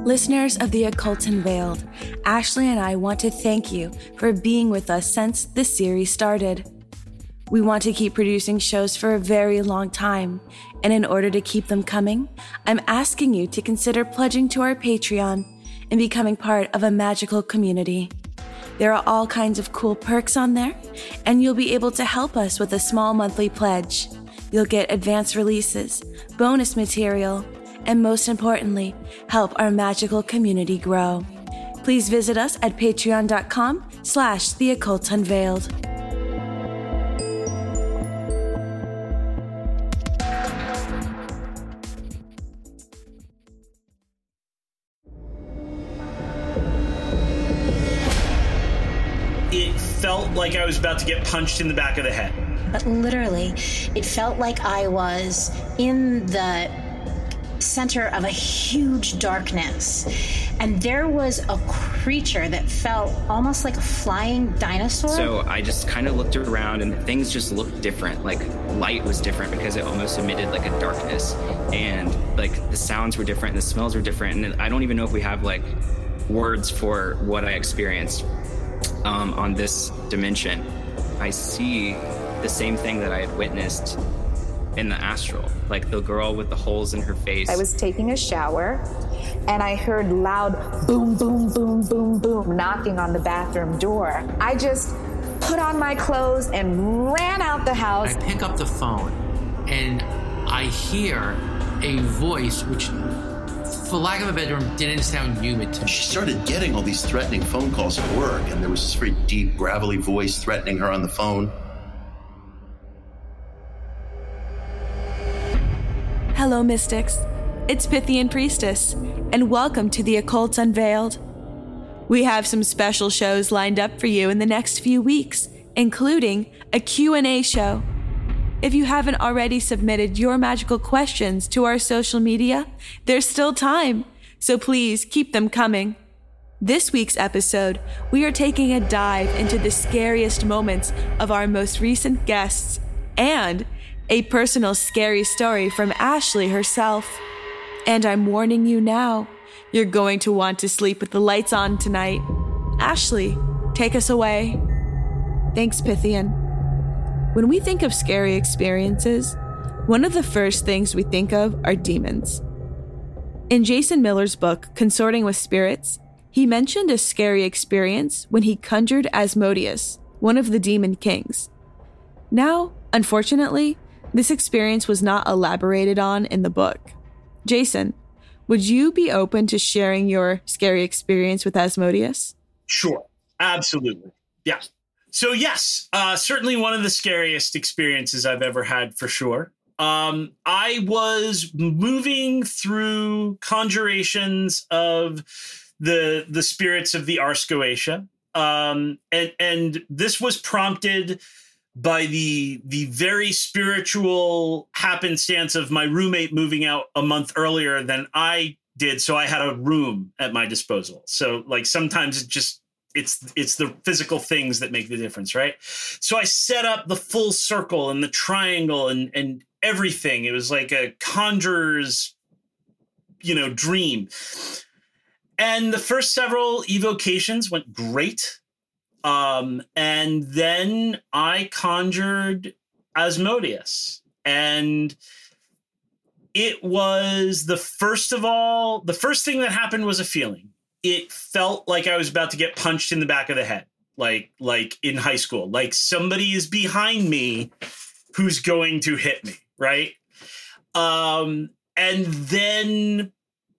Listeners of The Occult Unveiled, Ashley and I want to thank you for being with us since the series started. We want to keep producing shows for a very long time, and in order to keep them coming, I'm asking you to consider pledging to our Patreon and becoming part of a magical community. There are all kinds of cool perks on there, and you'll be able to help us with a small monthly pledge. You'll get advanced releases, bonus material, and most importantly, help our magical community grow. Please visit us at patreon.com/theoccultunveiled. It felt like I was about to get punched in the back of the head. But literally, it felt like I was in the center of a huge darkness, and there was a creature that felt almost like a flying dinosaur. So I just kind of looked around, and things just looked different. Like light was different because it almost emitted like a darkness, and like the sounds were different, and the smells were different, and I don't even know if we have like words for what I experienced on this dimension. I see the same thing that I had witnessed in the astral, like the girl with the holes in her face. I was taking a shower and I heard loud boom, boom, boom, boom, boom, knocking on the bathroom door. I just put on my clothes and ran out the house. I pick up the phone and I hear a voice which, for lack of a better term, didn't sound human to me. She started getting all these threatening phone calls at work, and there was this very deep, gravelly voice threatening her on the phone. Hello, Mystics. It's Pythian Priestess, and welcome to The Occult Unveiled. We have some special shows lined up for you in the next few weeks, including a Q&A show. If you haven't already submitted your magical questions to our social media, there's still time, so please keep them coming. This week's episode, we are taking a dive into the scariest moments of our most recent guests and a personal scary story from Ashley herself. And I'm warning you now, you're going to want to sleep with the lights on tonight. Ashley, take us away. Thanks, Pythian. When we think of scary experiences, one of the first things we think of are demons. In Jason Miller's book, Consorting with Spirits, he mentioned a scary experience when he conjured Asmodeus, one of the demon kings. Now, unfortunately, this experience was not elaborated on in the book. Jason, would you be open to sharing your scary experience with Asmodeus? Sure. Absolutely. Yeah. So yes, certainly one of the scariest experiences I've ever had for sure. I was moving through conjurations of the spirits of the Ars Goetia. And this was prompted by the very spiritual happenstance of my roommate moving out a month earlier than I did. So I had a room at my disposal. So like sometimes it's the physical things that make the difference, right? So I set up the full circle and the triangle and everything. It was like a conjurer's, dream. And the first several evocations went great. And then I conjured Asmodeus, and it was the first thing that happened was a feeling. It felt like I was about to get punched in the back of the head, like in high school, like somebody is behind me who's going to hit me. Right. And then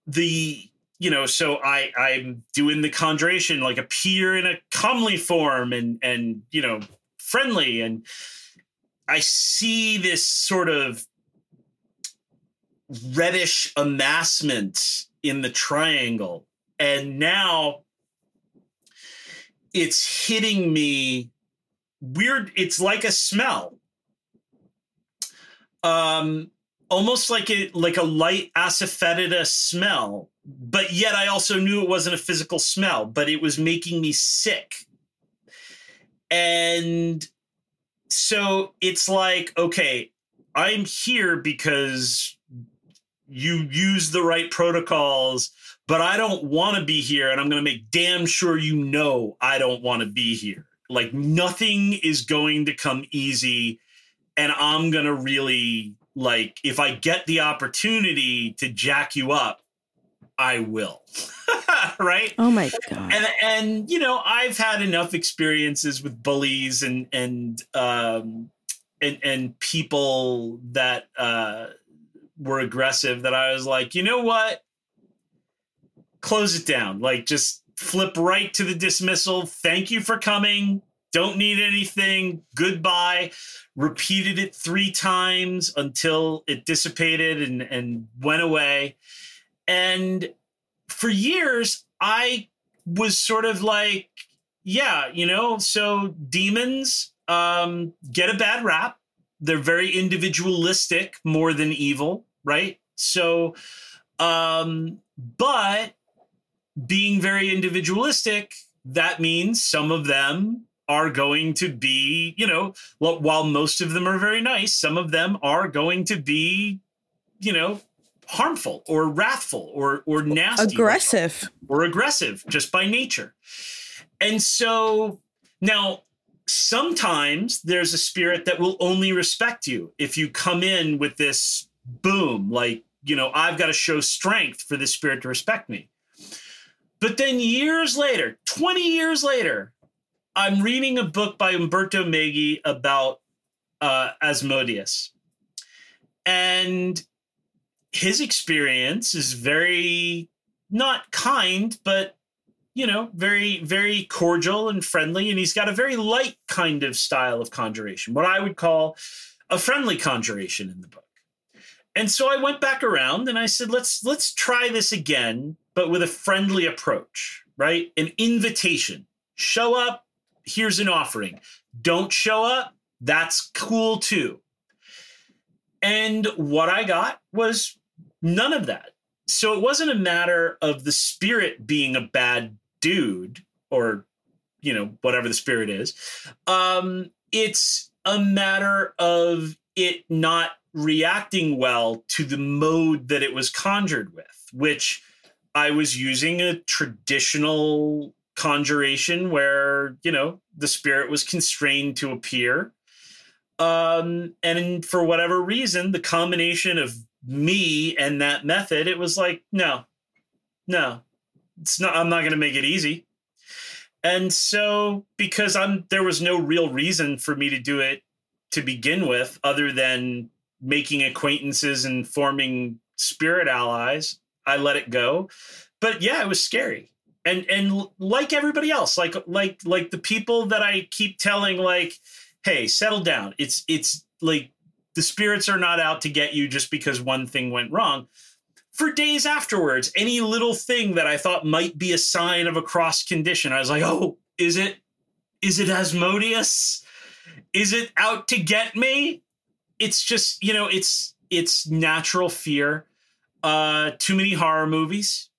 so I'm doing the conjuration, like appear in a comely form and friendly. And I see this sort of reddish amassment in the triangle. And now it's hitting me weird. It's like a smell. Almost like a light asafoetida smell. But yet I also knew it wasn't a physical smell, but it was making me sick. And so it's like, okay, I'm here because you use the right protocols, but I don't want to be here, and I'm going to make damn sure you know I don't want to be here. Like, nothing is going to come easy, and I'm going to really, like, if I get the opportunity to jack you up, I will. Right? Oh my God. And you know, I've had enough experiences with bullies and people that were aggressive that I was like, you know what? Close it down. Like, just flip right to the dismissal. Thank you for coming. Don't need anything. Goodbye. Repeated it 3 times until it dissipated and went away. And for years, I was sort of like, yeah, you know, so demons get a bad rap. They're very individualistic more than evil, right? So, but being very individualistic, that means some of them are going to be, you know, while most of them are very nice, some of them are going to be, you know, harmful or wrathful or nasty, or aggressive just by nature. And so now sometimes there's a spirit that will only respect you if you come in with this boom, like, you know, I've got to show strength for this spirit to respect me. But then years later, 20 years later, I'm reading a book by Umberto Meggi about Asmodeus. And his experience is very, not kind, but, you know, very, very cordial and friendly. And he's got a very light kind of style of conjuration, what I would call a friendly conjuration in the book. And so I went back around and I said, let's try this again, but with a friendly approach, right? An invitation. Show up, here's an offering. Don't show up, that's cool too. And what I got was none of that. So it wasn't a matter of the spirit being a bad dude or, you know, whatever the spirit is. It's a matter of it not reacting well to the mode that it was conjured with, which I was using a traditional conjuration where, you know, the spirit was constrained to appear. And for whatever reason, the combination of me and that method, it was like, no, it's not, I'm not going to make it easy. And so because there was no real reason for me to do it to begin with, other than making acquaintances and forming spirit allies, I let it go. But yeah, it was scary. And like everybody else, like the people that I keep telling, like, hey, settle down. It's like the spirits are not out to get you just because one thing went wrong. For days afterwards, any little thing that I thought might be a sign of a cross condition, I was like, oh, is it Asmodeus? Is it out to get me? It's just, you know, it's natural fear. Too many horror movies.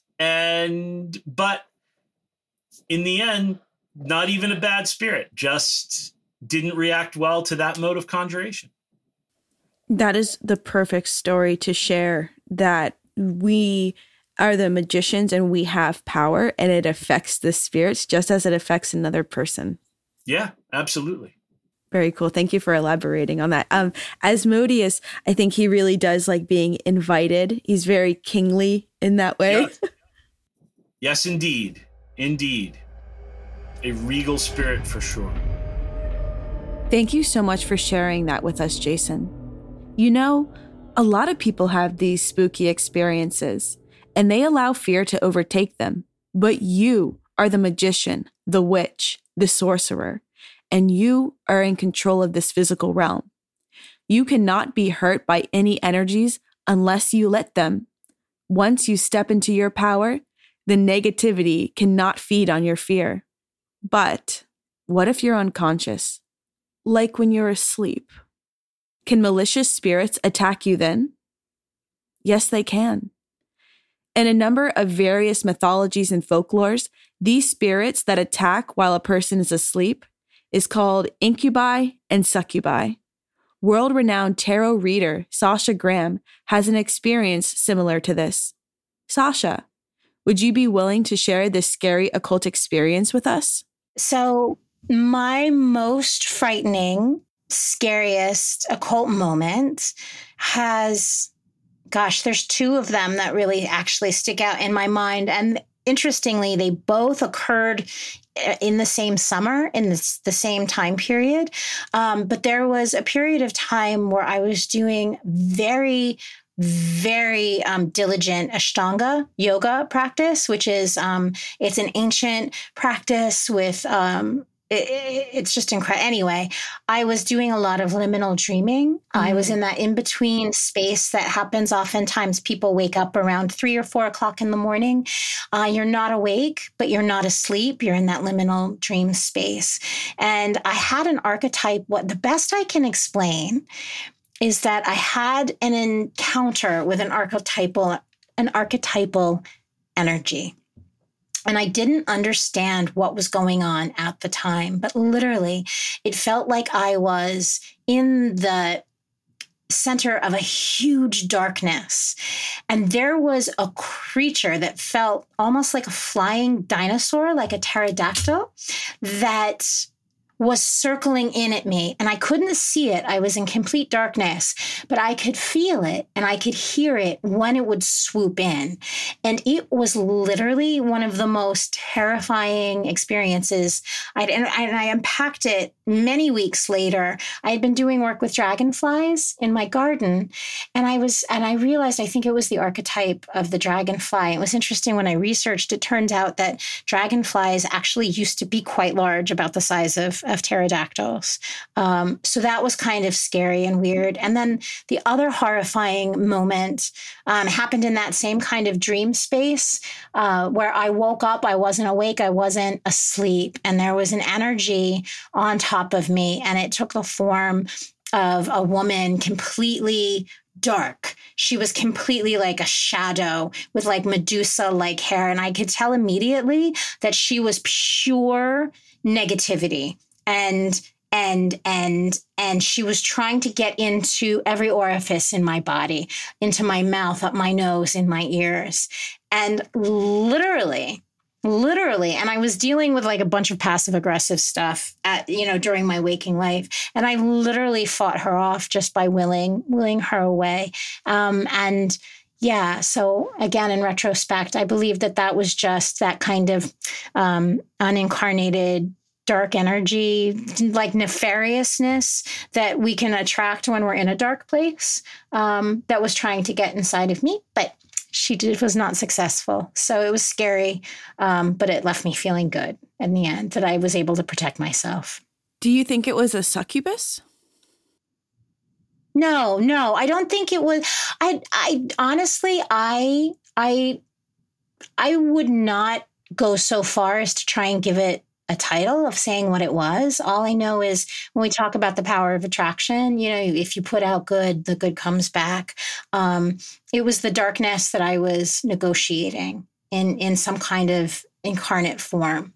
But in the end, not even a bad spirit, just didn't react well to that mode of conjuration. That is the perfect story to share, that we are the magicians and we have power and it affects the spirits just as it affects another person. Yeah, absolutely. Very cool. Thank you for elaborating on that. Asmodeus, I think he really does like being invited. He's very kingly in that way. Yeah. Yes, indeed. Indeed. A regal spirit for sure. Thank you so much for sharing that with us, Jason. You know, a lot of people have these spooky experiences and they allow fear to overtake them. But you are the magician, the witch, the sorcerer, and you are in control of this physical realm. You cannot be hurt by any energies unless you let them. Once you step into your power, the negativity cannot feed on your fear. But what if you're unconscious? Like when you're asleep? Can malicious spirits attack you then? Yes, they can. In a number of various mythologies and folklores, these spirits that attack while a person is asleep is called incubi and succubi. World-renowned tarot reader Sasha Graham has an experience similar to this. Sasha, Would you be willing to share this scary occult experience with us? So my most frightening, scariest occult moment there's two of them that really actually stick out in my mind. And interestingly, they both occurred in the same summer, in the same time period. But there was a period of time where I was doing very, very diligent Ashtanga yoga practice, which is it's an ancient practice with it's just incredible. Anyway, I was doing a lot of liminal dreaming. I was in that in-between space that happens. Oftentimes people wake up around 3 or 4 o'clock in the morning. You're not awake, but you're not asleep. You're in that liminal dream space. And I had an archetype. What the best I can explain is that I had an encounter with an archetypal energy. And I didn't understand what was going on at the time, but literally it felt like I was in the center of a huge darkness. And there was a creature that felt almost like a flying dinosaur, like a pterodactyl, that was circling in at me, and I couldn't see it. I was in complete darkness, but I could feel it and I could hear it when it would swoop in. And it was literally one of the most terrifying experiences. I unpacked it many weeks later. I had been doing work with dragonflies in my garden, and I realized I think it was the archetype of the dragonfly. It was interesting when I researched, it turned out that dragonflies actually used to be quite large, about the size of pterodactyls. So that was kind of scary and weird. And then the other horrifying moment happened in that same kind of dream space where I woke up. I wasn't awake. I wasn't asleep. And there was an energy on top of me. And it took the form of a woman, completely dark. She was completely like a shadow with like Medusa-like hair. And I could tell immediately that she was pure negativity. And she was trying to get into every orifice in my body, into my mouth, up my nose, in my ears. And literally, and I was dealing with like a bunch of passive aggressive stuff during my waking life. And I literally fought her off just by willing her away. So again, in retrospect, I believe that was just that kind of unincarnated dark energy, like nefariousness that we can attract when we're in a dark place, that was trying to get inside of me, but was not successful. So it was scary, but it left me feeling good in the end that I was able to protect myself. Do you think it was a succubus? No, I don't think it was. I honestly, I would not go so far as to try and give it a title of saying what it was. All I know is when we talk about the power of attraction, if you put out good, the good comes back. It was the darkness that I was negotiating in some kind of incarnate form.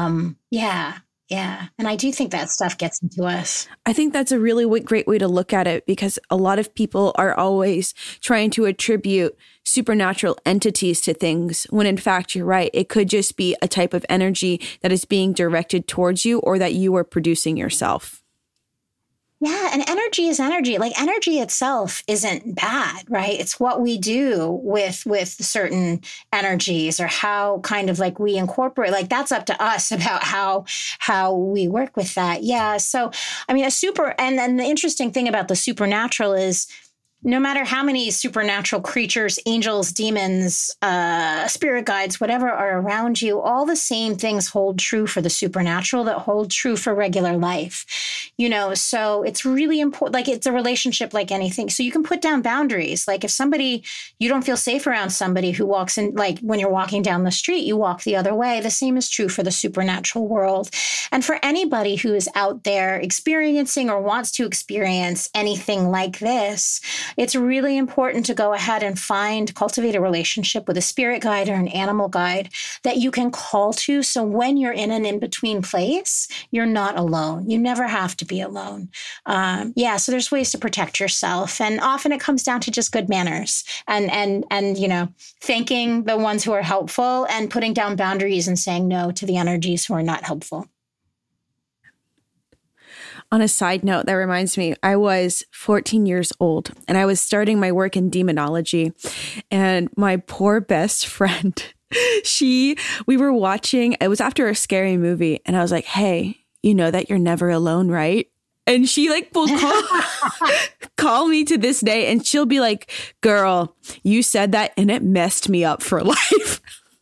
Yeah. And I do think that stuff gets into us. I think that's a really great way to look at it, because a lot of people are always trying to attribute supernatural entities to things when in fact, you're right. It could just be a type of energy that is being directed towards you or that you are producing yourself. Yeah. And energy is energy. Like energy itself isn't bad, right? It's what we do with certain energies, or how kind of like we incorporate, like that's up to us about how we work with that. Yeah. So, I mean, and then the interesting thing about the supernatural is no matter how many supernatural creatures, angels, demons, spirit guides, whatever are around you, all the same things hold true for the supernatural that hold true for regular life. So it's really important. Like it's a relationship like anything. So you can put down boundaries. Like if you don't feel safe around somebody who walks in, like when you're walking down the street, you walk the other way. The same is true for the supernatural world. And for anybody who is out there experiencing or wants to experience anything like this, it's really important to go ahead and cultivate a relationship with a spirit guide or an animal guide that you can call to. So when you're in an in-between place, you're not alone. You never have to be alone. So there's ways to protect yourself. And often it comes down to just good manners and thanking the ones who are helpful and putting down boundaries and saying no to the energies who are not helpful. On a side note, that reminds me, I was 14 years old and I was starting my work in demonology. And my poor best friend, we were watching, it was after a scary movie. And I was like, hey, you know that you're never alone, right? And she will call me to this day and she'll be like, girl, you said that and it messed me up for life.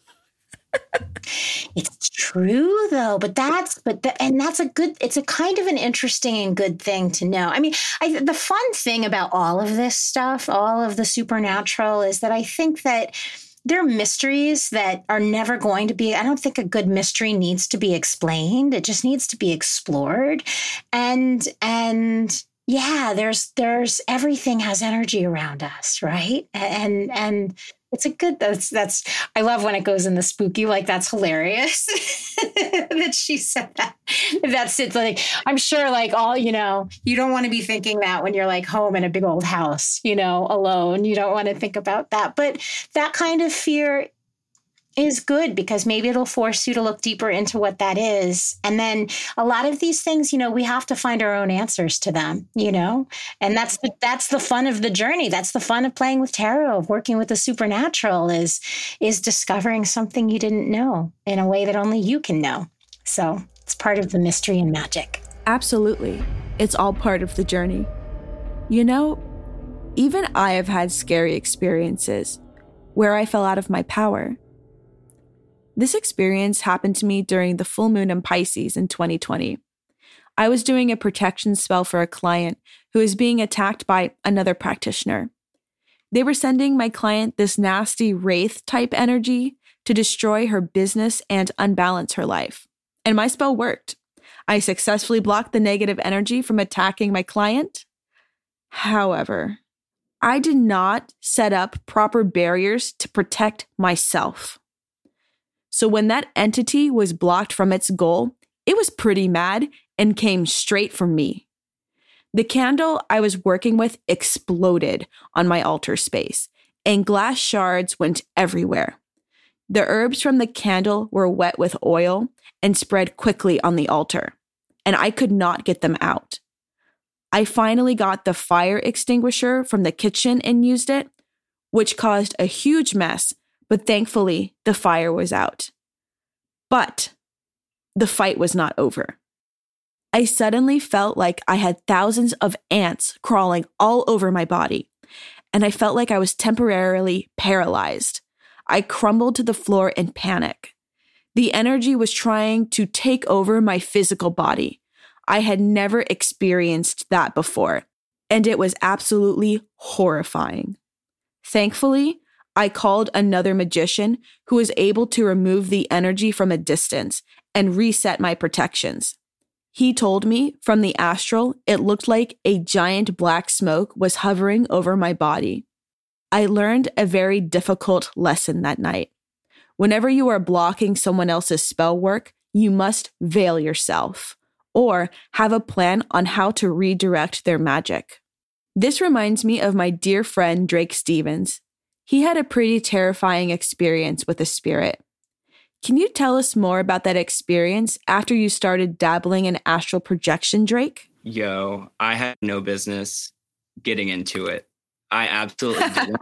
It's true though, it's a kind of an interesting and good thing to know. I mean, the fun thing about all of this stuff, all of the supernatural, is that I think that there are mysteries that are never going to be, I don't think a good mystery needs to be explained. It just needs to be explored. And yeah, there's everything has energy around us, right? And it's a good, I love when it goes in the spooky, that's hilarious that she said that. That's it. I'm sure all, you don't want to be thinking that when you're home in a big old house, alone. You don't want to think about that. But that kind of fear is good because maybe it'll force you to look deeper into what that is. And then a lot of these things, we have to find our own answers to them, and that's the fun of the journey. That's the fun of playing with tarot, of working with the supernatural is discovering something you didn't know in a way that only you can know. So it's part of the mystery and magic. Absolutely. It's all part of the journey. Even I have had scary experiences where I fell out of my power. This experience happened to me during the full moon in Pisces in 2020. I was doing a protection spell for a client who was being attacked by another practitioner. They were sending my client this nasty wraith-type energy to destroy her business and unbalance her life. And my spell worked. I successfully blocked the negative energy from attacking my client. However, I did not set up proper barriers to protect myself. So when that entity was blocked from its goal, it was pretty mad and came straight for me. The candle I was working with exploded on my altar space, and glass shards went everywhere. The herbs from the candle were wet with oil and spread quickly on the altar, and I could not get them out. I finally got the fire extinguisher from the kitchen and used it, which caused a huge mess. But thankfully, the fire was out. But the fight was not over. I suddenly felt like I had thousands of ants crawling all over my body, and I felt like I was temporarily paralyzed. I crumbled to the floor in panic. The energy was trying to take over my physical body. I had never experienced that before, and it was absolutely horrifying. Thankfully, I called another magician who was able to remove the energy from a distance and reset my protections. He told me from the astral, it looked like a giant black smoke was hovering over my body. I learned a very difficult lesson that night. Whenever you are blocking someone else's spell work, you must veil yourself or have a plan on how to redirect their magic. This reminds me of my dear friend Drake Stevens. He had a pretty terrifying experience with a spirit. Can you tell us more about that experience after you started dabbling in astral projection, Drake? I had no business getting into it. I absolutely didn't.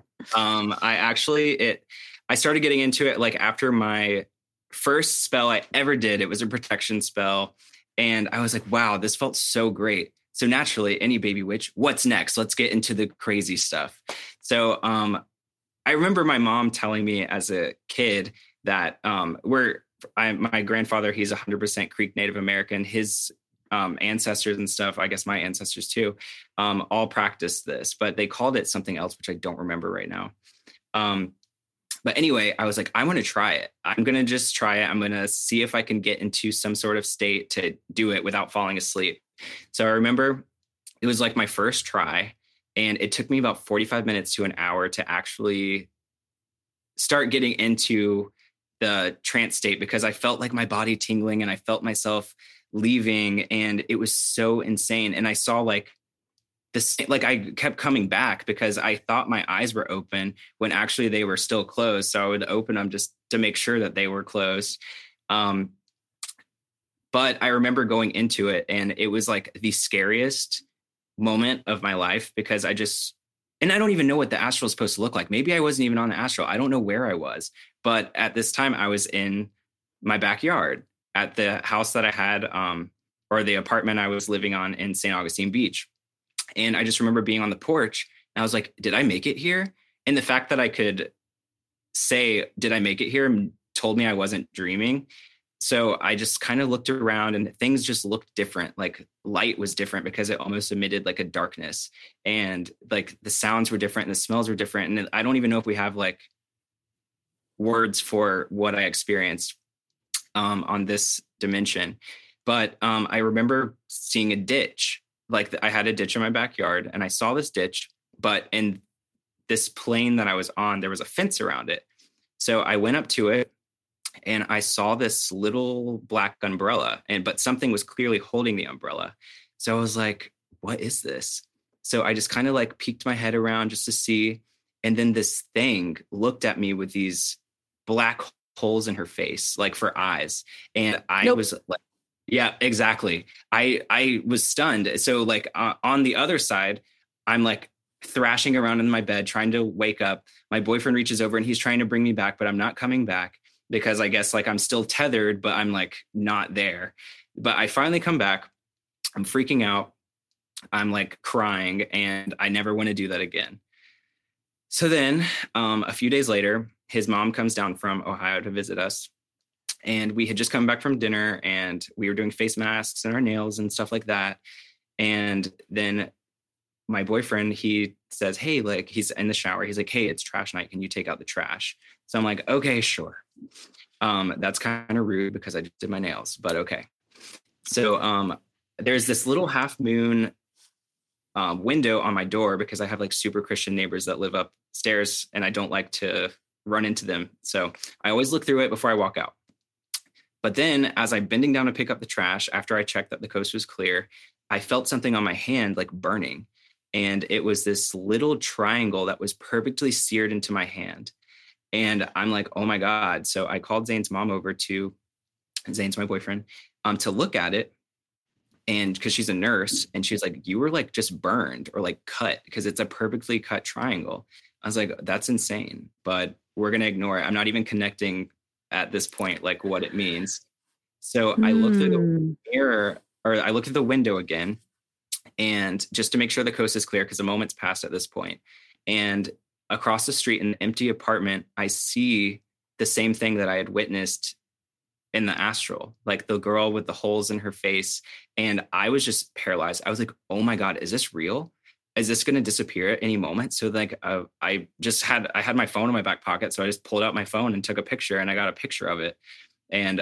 I started getting into it after my first spell I ever did. It was a protection spell. And I was like, wow, this felt so great. So naturally, any baby witch, what's next? Let's get into the crazy stuff. So I remember my mom telling me as a kid that my grandfather, he's 100% Creek Native American. His ancestors and stuff, I guess my ancestors too, all practiced this, but they called it something else, which I don't remember right now. But anyway, I was like, I want to try it. I'm going to just try it. I'm going to see if I can get into some sort of state to do it without falling asleep. So I remember it was my first try. And it took me about 45 minutes to an hour to actually start getting into the trance state, because I felt like my body tingling and I felt myself leaving, and it was so insane. And I saw like this, like I kept coming back because I thought my eyes were open when actually they were still closed. So I would open them just to make sure that they were closed. But I remember going into it, and it was like the scariest moment of my life, because I don't even know what the astral is supposed to look like. Maybe I wasn't even on the astral. I don't know where I was. But at this time, I was in my backyard at the house that I had, or the apartment I was living on in St. Augustine Beach. And I just remember being on the porch, and I was like, did I make it here? And the fact that I could say, did I make it here, told me I wasn't dreaming. So I just kind of looked around, and things just looked different. Like light was different because it almost emitted like a darkness, and like the sounds were different and the smells were different. And I don't even know if we have like words for what I experienced on this dimension. But I remember seeing a ditch. Like I had a ditch in my backyard, and I saw this ditch, but in this plane that I was on, there was a fence around it. So I went up to it, and I saw this little black umbrella, but something was clearly holding the umbrella. So I was like, what is this? So I just kind of like peeked my head around just to see. And then this thing looked at me with these black holes in her face, like for eyes. And I was like, yeah, exactly. I was stunned. So like on the other side, I'm like thrashing around in my bed, trying to wake up. My boyfriend reaches over, and he's trying to bring me back, but I'm not coming back, because I guess like I'm still tethered, but I'm like not there. But I finally come back. I'm freaking out. I'm like crying, and I never want to do that again. So then a few days later, his mom comes down from Ohio to visit us. And we had just come back from dinner, and we were doing face masks and our nails and stuff like that. And then my boyfriend, he says, hey, like he's in the shower. He's like, hey, it's trash night. Can you take out the trash? So I'm like, okay, sure. That's kind of rude because I just did my nails, but okay. So there's this little half moon window on my door, because I have like super Christian neighbors that live upstairs, and I don't like to run into them. So I always look through it before I walk out. But then as I'm bending down to pick up the trash, after I checked that the coast was clear, I felt something on my hand like burning. And it was this little triangle that was perfectly seared into my hand. And I'm like, oh my God. So I called Zane's mom over Zane's my boyfriend, to look at it. And because she's a nurse, and she's like, you were like just burned or like cut, because it's a perfectly cut triangle. I was like, that's insane, but we're going to ignore it. I'm not even connecting at this point, like what it means. So I looked at the mirror, or I looked at the window again, and just to make sure the coast is clear, because the moment's passed at this point. And across the street in an empty apartment, I see the same thing that I had witnessed in the astral, like the girl with the holes in her face. And I was just paralyzed. I was like, oh my God, is this real? Is this going to disappear at any moment? So like, I had my phone in my back pocket. So I just pulled out my phone and took a picture, and I got a picture of it. And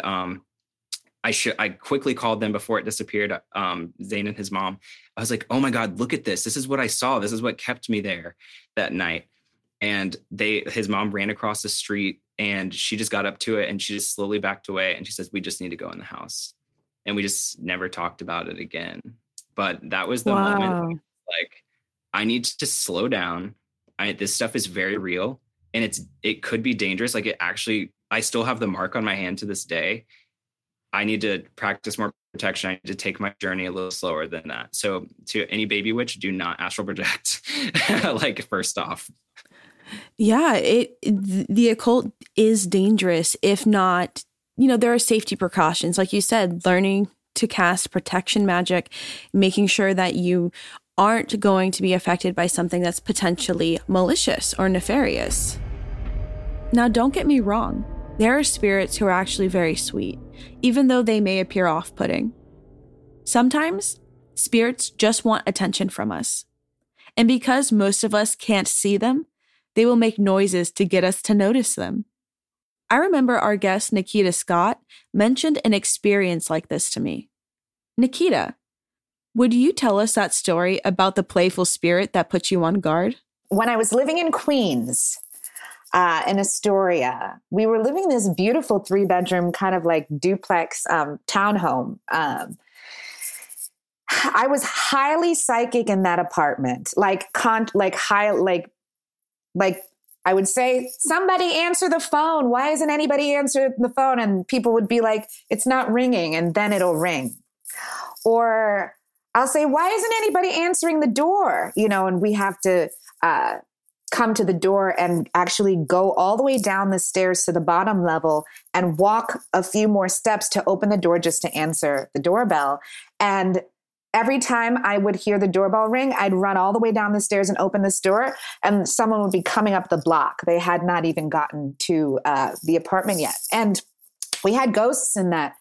I quickly called them before it disappeared, Zane and his mom. I was like, oh my God, look at this. This is what I saw. This is what kept me there that night. And his mom ran across the street, and she just got up to it, and she just slowly backed away. And she says, we just need to go in the house. And we just never talked about it again. But that was the moment, like, I need to slow down. This stuff is very real, and it could be dangerous. Like I still have the mark on my hand to this day. I need to practice more protection. I need to take my journey a little slower than that. So to any baby witch, do not astral project. Like first off. Yeah, the occult is dangerous. If not, there are safety precautions. Like you said, learning to cast protection magic, making sure that you aren't going to be affected by something that's potentially malicious or nefarious. Now, don't get me wrong. There are spirits who are actually very sweet, even though they may appear off-putting. Sometimes, spirits just want attention from us. And because most of us can't see them, they will make noises to get us to notice them. I remember our guest, Nikita Scott, mentioned an experience like this to me. Nikita, Would you tell us that story about the playful spirit that put you on guard? When I was living in Queens, in Astoria, we were living in this beautiful 3-bedroom kind of like duplex townhome. I was highly psychic in that apartment, like I would say, somebody answer the phone. Why isn't anybody answering the phone? And people would be like, it's not ringing, and then it'll ring. Or I'll say, why isn't anybody answering the door? And we have to come to the door and actually go all the way down the stairs to the bottom level and walk a few more steps to open the door just to answer the doorbell. And every time I would hear the doorbell ring, I'd run all the way down the stairs and open this door, and someone would be coming up the block. They had not even gotten to the apartment yet. And we had ghosts in that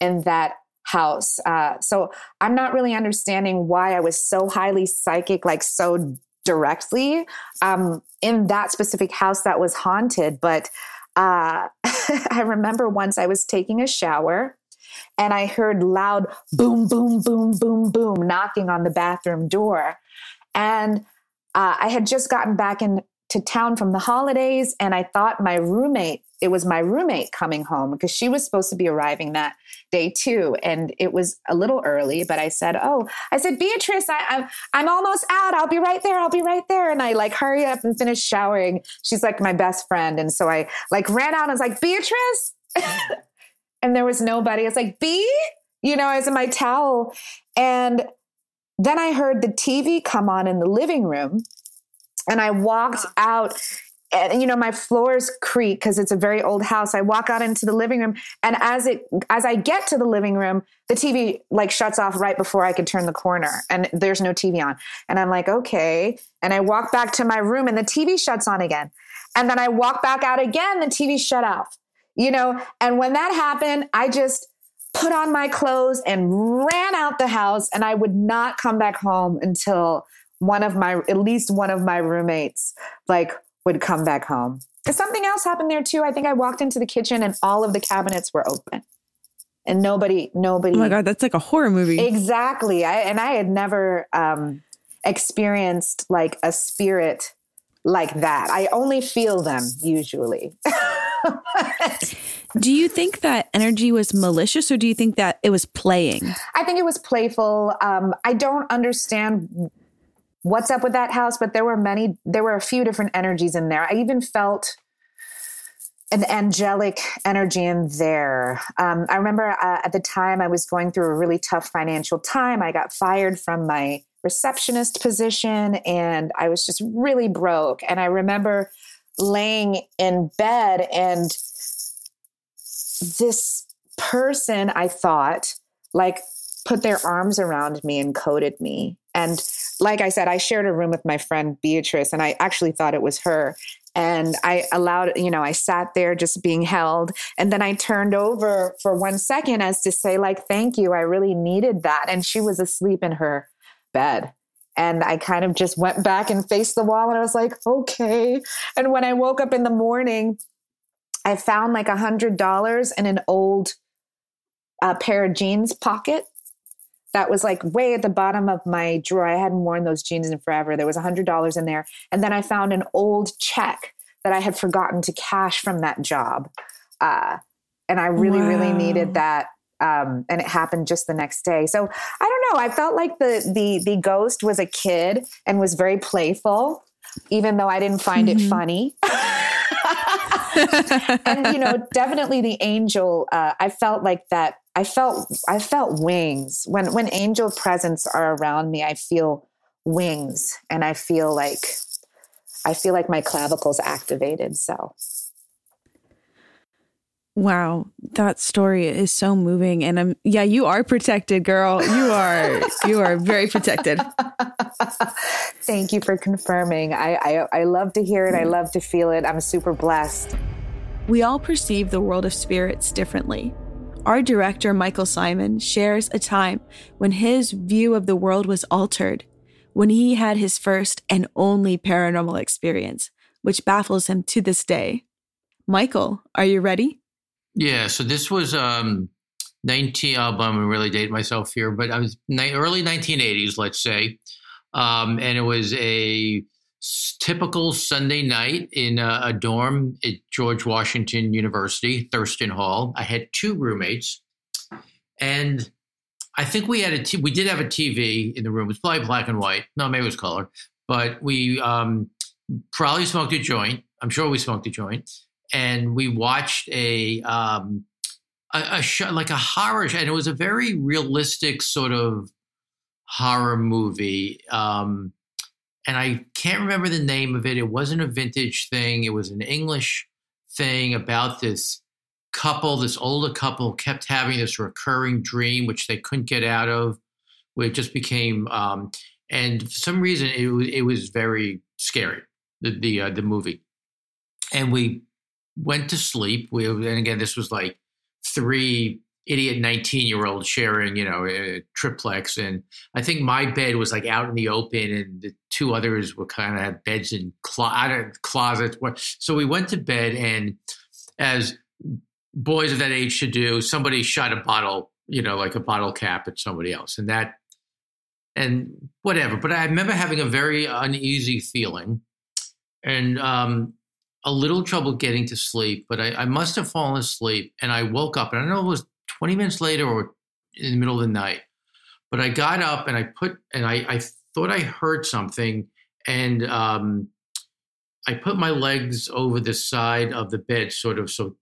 house. So I'm not really understanding why I was so highly psychic, like so directly in that specific house that was haunted. But I remember once I was taking a shower and I heard loud boom, boom, boom, boom, boom, knocking on the bathroom door. And I had just gotten back into town from the holidays, and I thought it was my roommate coming home because she was supposed to be arriving that day too. And it was a little early, but I said, Beatrice, I'm almost out. I'll be right there. And I like hurry up and finish showering. She's like my best friend. And so I like ran out and I was like, Beatrice. And there was nobody. It's like, I was in my towel. And then I heard the TV come on in the living room, and I walked out, and my floors creak because it's a very old house. I walk out into the living room, and as I get to the living room, the TV like shuts off right before I could turn the corner, and there's no TV on. And I'm like, okay. And I walk back to my room, and the TV shuts on again. And then I walk back out again, the TV shut off. And when that happened, I just put on my clothes and ran out the house, and I would not come back home until at least one of my roommates would come back home. And something else happened there too. I think I walked into the kitchen and all of the cabinets were open, and nobody. Oh my God, that's like a horror movie. Exactly. I had never experienced like a spirit like that. I only feel them usually. Do you think that energy was malicious, or do you think that it was playing? I think it was playful. I don't understand what's up with that house, but there were a few different energies in there. I even felt an angelic energy in there. I remember at the time I was going through a really tough financial time. I got fired from my receptionist position, and I was just really broke. And I remember laying in bed, and this person, I thought, like, put their arms around me and coated me. And like I said, I shared a room with my friend Beatrice, and I actually thought it was her. And I I sat there just being held. And then I turned over for 1 second as to say, like, thank you. I really needed that. And she was asleep in her bed. And I kind of just went back and faced the wall, and I was like, okay. And when I woke up in the morning, I found like $100 in an old pair of jeans pocket that was like way at the bottom of my drawer. I hadn't worn those jeans in forever. There was $100 in there. And then I found an old check that I had forgotten to cash from that job. And I really, really needed that. And it happened just the next day. So I don't know. I felt like the ghost was a kid and was very playful, even though I didn't find it funny. And, definitely the angel, I felt like that. I felt wings when angel presence are around me. I feel wings, and I feel like my clavicles activated. So. Wow, that story is so moving. And you are protected, girl. You are very protected. Thank you for confirming. I love to hear it. I love to feel it. I'm super blessed. We all perceive the world of spirits differently. Our director, Michael Simon, shares a time when his view of the world was altered, when he had his first and only paranormal experience, which baffles him to this day. Michael, are you ready? Yeah, so this was I'm going to really date myself here, but I was early 1980s, let's say. And it was a typical Sunday night in a dorm at George Washington University, Thurston Hall. I had two roommates, and I think we did have a TV in the room. It was probably black and white. No, maybe it was color. But we probably smoked a joint. I'm sure we smoked a joint. And we watched a show, like a horror show. And it was a very realistic sort of horror movie. And I can't remember the name of it. It wasn't a vintage thing. It was an English thing about this older couple kept having this recurring dream, which they couldn't get out of, where it just became, and for some reason it was very scary, the movie. And we went to sleep. And again, this was like three idiot 19-year-olds sharing, a triplex. And I think my bed was like out in the open, and the two others were kind of had beds in closets. So we went to bed, and as boys of that age should do, somebody shot a bottle, like a bottle cap at somebody else, and whatever. But I remember having a very uneasy feeling and a little trouble getting to sleep, but I must have fallen asleep, and I woke up, and I don't know if it was 20 minutes later or in the middle of the night, but I got up and I thought I heard something, and I put my legs over the side of the bed, sort of, so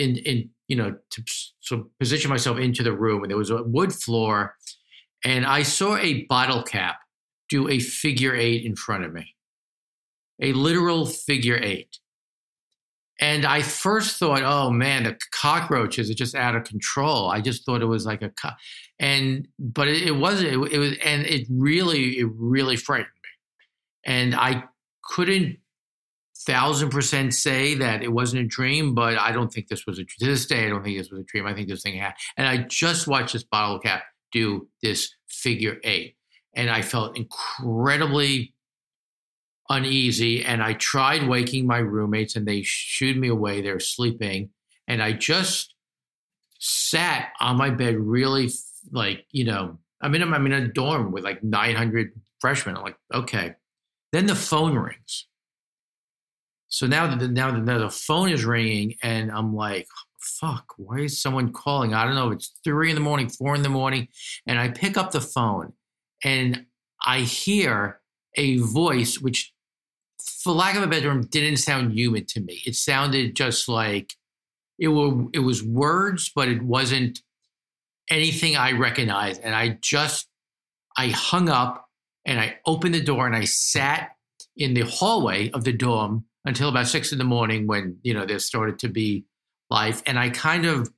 to position myself into the room. And there was a wood floor, and I saw a bottle cap do a figure eight in front of me, a literal figure eight. And I first thought, oh man, the cockroaches are just out of control. I just thought it was like but it wasn't. It was, and it really frightened me. And I couldn't 1,000% say that it wasn't a dream, but I don't think this was to this day, I don't think this was a dream. I think this thing happened. And I just watched this bottle cap do this figure eight, and I felt incredibly uneasy. And I tried waking my roommates, and they shooed me away. They're sleeping. And I just sat on my bed, really like, I'm in a dorm with like 900 freshmen. I'm like, okay. Then the phone rings. So now the phone is ringing, and I'm like, fuck, why is someone calling? I don't know. It's 3 in the morning, 4 in the morning. And I pick up the phone, and I hear a voice, which, for lack of a better term, didn't sound human to me. It sounded just like it was words, but it wasn't anything I recognized. And I hung up, and I opened the door, and I sat in the hallway of the dorm until about 6 in the morning, when, there started to be life. And I kind of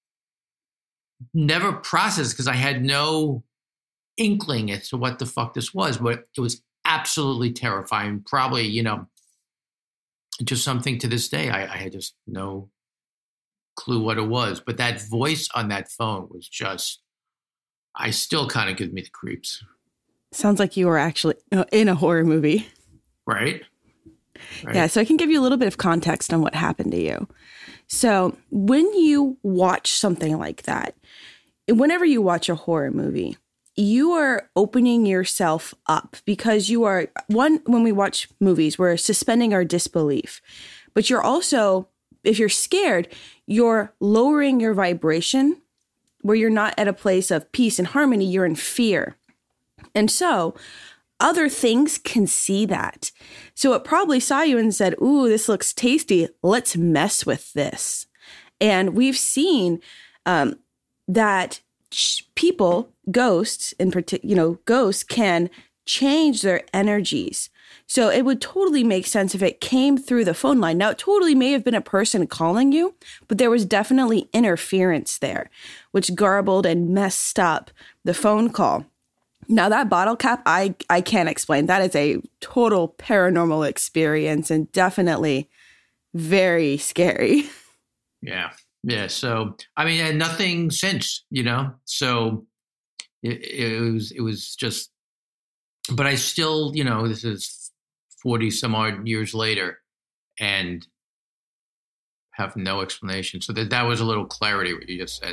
never processed, because I had no inkling as to what the fuck this was, but it was absolutely terrifying. Probably, just something to this day, I had just no clue what it was. But that voice on that phone was just, I still kind of gives me the creeps. Sounds like you were actually in a horror movie. Right? Yeah, so I can give you a little bit of context on what happened to you. So when you watch something like that, whenever you watch a horror movie, you are opening yourself up, because you are, when we watch movies, we're suspending our disbelief. But you're also, if you're scared, you're lowering your vibration, where you're not at a place of peace and harmony, you're in fear. And so other things can see that. So it probably saw you and said, ooh, this looks tasty. Let's mess with this. And we've seen that people, ghosts in particular, ghosts can change their energies. So it would totally make sense if it came through the phone line. Now, it totally may have been a person calling you, but there was definitely interference there, which garbled and messed up the phone call. Now, that bottle cap, I can't explain. That is a total paranormal experience, and definitely very scary. Yeah. Yeah. So, I mean, and nothing since, so it was just, but I still, this is 40 some odd years later, and have no explanation. So that was a little clarity what you just said.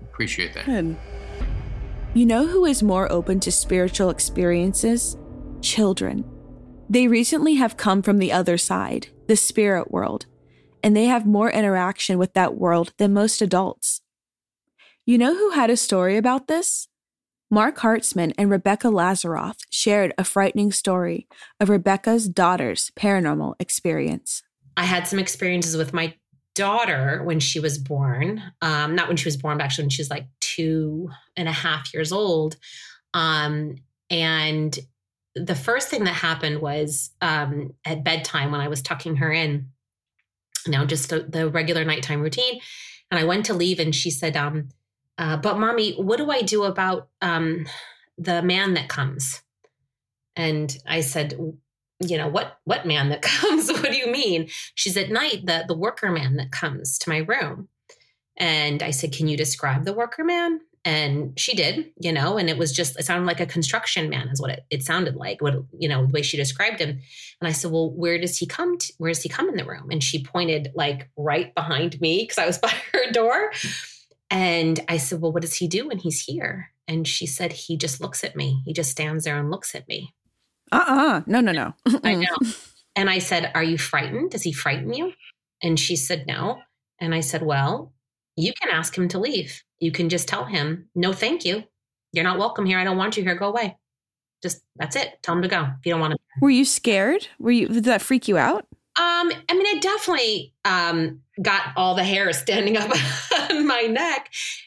Appreciate that. Good. You know who is more open to spiritual experiences? Children. They recently have come from the other side, the spirit world, and they have more interaction with that world than most adults. You know who had a story about this? Mark Hartzman and Rebecca Lazaroff shared a frightening story of Rebecca's daughter's paranormal experience. I had some experiences with my daughter when she was born. Not when she was born, but actually when she was like 2.5 years old. And the first thing that happened was at bedtime when I was tucking her in, just the regular nighttime routine. And I went to leave and she said, but mommy, what do I do about the man that comes? And I said, what man that comes? What do you mean? She's at night, the worker man that comes to my room. And I said, can you describe the worker man? And she did, and it sounded like a construction man is what it sounded like, the way she described him. And I said, well, where does he come in the room? And she pointed like right behind me because I was by her door. And I said, well, what does he do when he's here? And she said, he just looks at me. He just stands there and looks at me. No. I know. And I said, are you frightened? Does he frighten you? And she said, no. And I said, well, you can ask him to leave. You can just tell him, no, thank you. You're not welcome here. I don't want you here. Go away. That's it. Tell him to go if you don't want to. Were you scared? Did that freak you out? It definitely got all the hair standing up on my neck.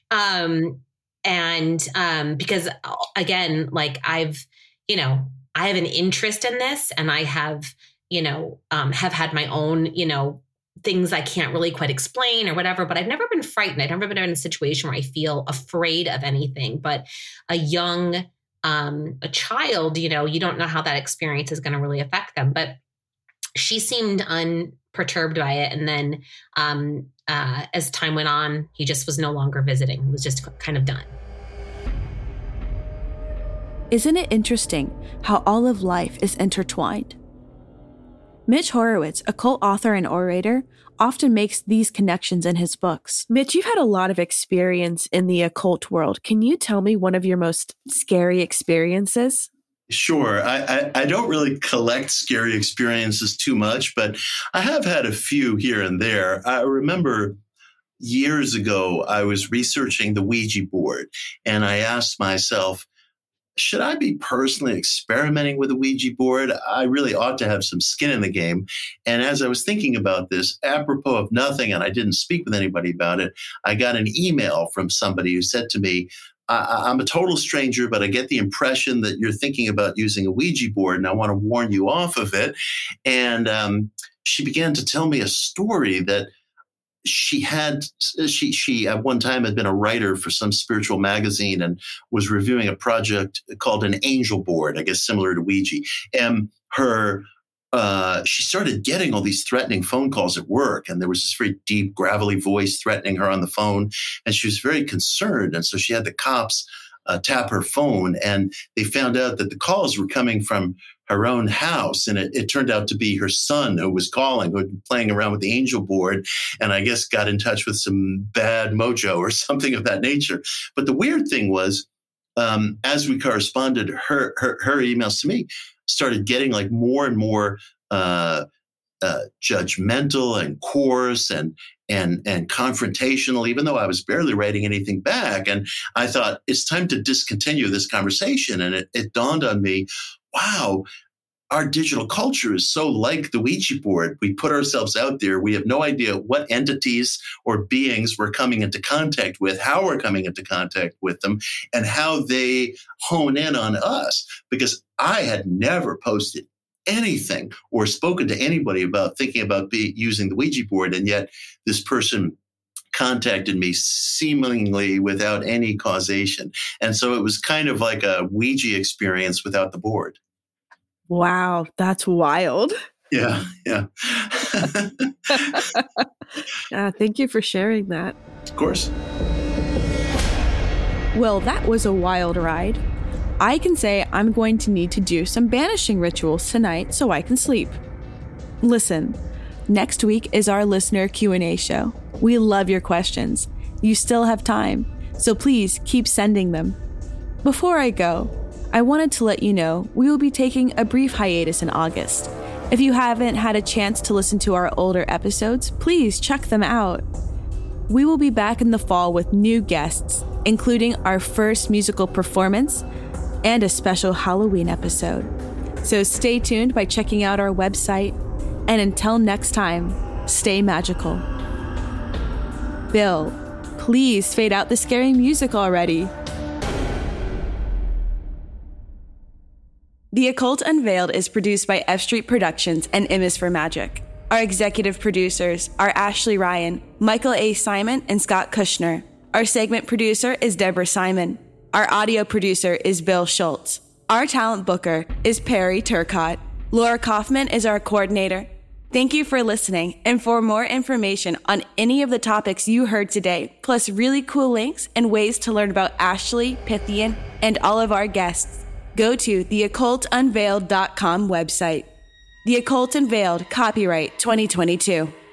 Because again, like I have an interest in this and I have had my own, things I can't really quite explain or whatever, but I've never been frightened. I've never been in a situation where I feel afraid of anything, but a child, you don't know how that experience is going to really affect them, but she seemed unperturbed by it. And then as time went on, he just was no longer visiting. He was just kind of done. Isn't it interesting how all of life is intertwined? Mitch Horowitz, occult author and orator, often makes these connections in his books. Mitch, you've had a lot of experience in the occult world. Can you tell me one of your most scary experiences? Sure. I don't really collect scary experiences too much, but I have had a few here and there. I remember years ago, I was researching the Ouija board, and I asked myself, should I be personally experimenting with a Ouija board? I really ought to have some skin in the game. And as I was thinking about this, apropos of nothing, and I didn't speak with anybody about it, I got an email from somebody who said to me, I'm a total stranger, but I get the impression that you're thinking about using a Ouija board, and I want to warn you off of it. And she began to tell me a story that she at one time had been a writer for some spiritual magazine and was reviewing a project called an angel board, I guess similar to Ouija. And she started getting all these threatening phone calls at work, and there was this very deep, gravelly voice threatening her on the phone, and she was very concerned. And so she had the cops tap her phone, and they found out that the calls were coming from her own house. And it turned out to be her son who was calling, who had been playing around with the angel board, and I guess got in touch with some bad mojo or something of that nature. But the weird thing was, as we corresponded, her emails to me started getting like more and more judgmental and coarse and confrontational, even though I was barely writing anything back. And I thought, it's time to discontinue this conversation. And it dawned on me, wow, our digital culture is so like the Ouija board. We put ourselves out there. We have no idea what entities or beings we're coming into contact with, how we're coming into contact with them, and how they hone in on us. Because I had never posted anything or spoken to anybody about thinking about using the Ouija board. And yet this person contacted me seemingly without any causation. And so it was kind of like a Ouija experience without the board. Wow, that's wild. Yeah. Thank you for sharing that. Of course. Well, that was a wild ride. I can say I'm going to need to do some banishing rituals tonight so I can sleep. Listen, next week is our listener Q&A show. We love your questions. You still have time. so please keep sending them. Before I go, I wanted to let you know we will be taking a brief hiatus in August. If you haven't had a chance to listen to our older episodes, please check them out. We will be back in the fall with new guests, including our first musical performance and a special Halloween episode. So stay tuned by checking out our website, and until next time, stay magical. Bill, please fade out the scary music already. The Occult Unveiled is produced by F Street Productions and M is for Magic. Our executive producers are Ashley Ryan, Michael A. Simon, and Scott Kushner. Our segment producer is Deborah Simon. Our audio producer is Bill Schultz. Our talent booker is Perry Turcott. Laura Kaufman is our coordinator. Thank you for listening, and for more information on any of the topics you heard today, plus really cool links and ways to learn about Ashley, Pythian, and all of our guests, go to theoccultunveiled.com website. The Occult Unveiled, copyright 2022.